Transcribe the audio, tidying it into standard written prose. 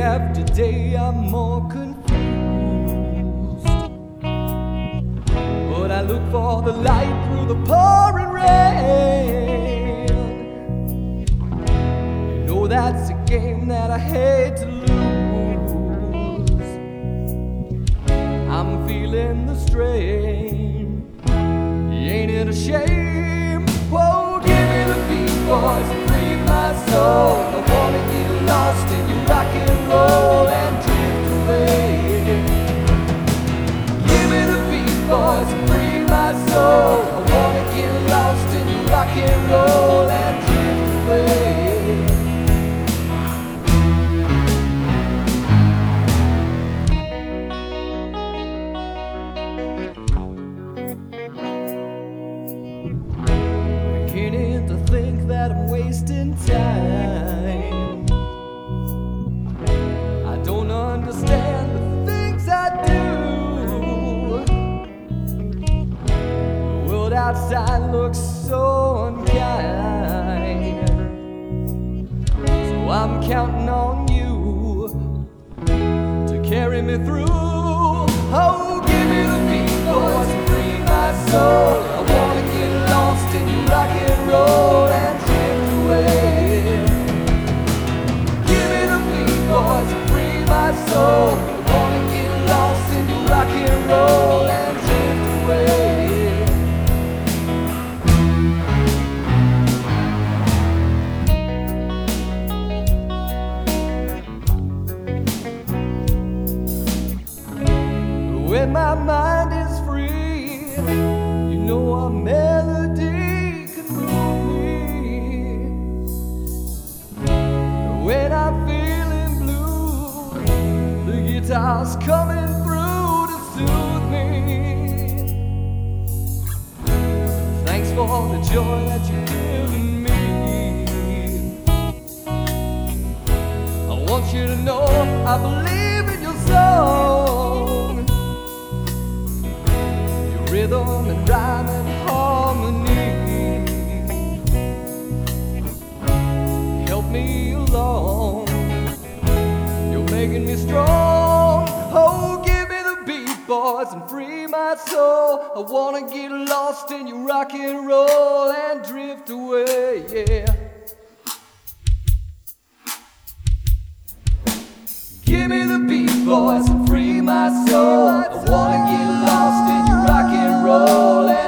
after day I'm more confused, but I look for the light through the pouring rain. You know that's a game that I hate to lose. I'm feeling the strain. Ain't it a shame? Whoa, give me the beat, boys, and free my soul. I wanna get lost in your rock and roll and drift away. Give me the beat, boys, and free my soul. I wanna get lost in your rock and roll and drift away. Beginning to think that I'm wasting time. I don't understand the things I do. The world outside looks so unkind, so I'm counting on you to carry me through. Oh, give me the beat, boys, and free my soul. I wanna get lost in your rock and roll and drift away. Give me the beat, boys, and free my soul. I wanna get lost in your rock and roll and drift away. When my mind is free, you know a melody can move me. When I'm feeling blue, the guitar's coming through to soothe me. Thanks for the joy that you've given me. I want you to know I believe in your song, your rhythm and rhyme and harmony. Help me along, you're making me strong. Oh, give me the beat, boys, and free my soul. I wanna get lost in your rock and roll and drift away, yeah. Give me the beat, boys, and free my soul. I wanna get lost in your rock and roll.